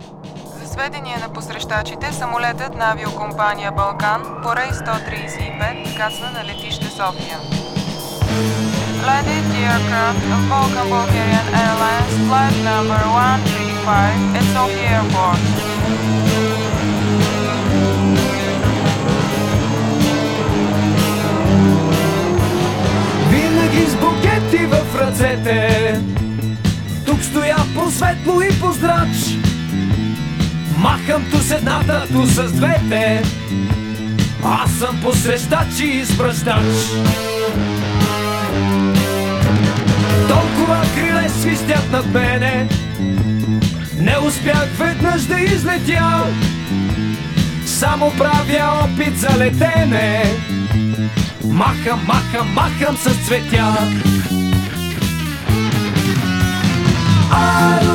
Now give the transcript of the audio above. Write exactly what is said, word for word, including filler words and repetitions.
За сведение на посрещачите, самолетът на авиокомпания Балкан по рейс сто тридесет и пет кацна на летище София. Landed the aircraft of Balkan Bulgarian Airlines flight number one three five at Sofia Airport. Винаги с букети в ръцете, тук стоя по-светло и по-здрач. Махам ту с едната, ту с двете, аз съм посрещач и изпращач. Толкова криле свистят над мене, не успях веднъж да излетя. Само правя опит за летене, махам, махам, махам с цветя.